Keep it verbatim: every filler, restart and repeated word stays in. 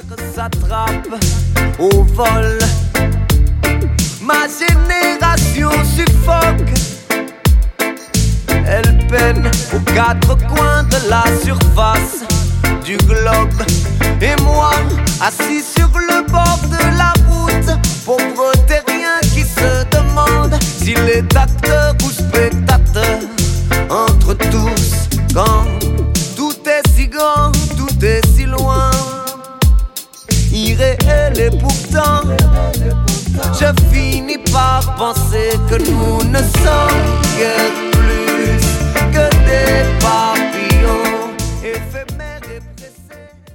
s'attrape au vol. Ma génération suffoque. Elle peine aux quatre coins de la surface du globe. Et moi, assis sur le bord de la route, pauvre terrien qui se demande s'il est acteur ou spectateur. Entre tous, quand tout est si grand, tout est si loin, irréel et pourtant, je finis par penser que nous ne sommes que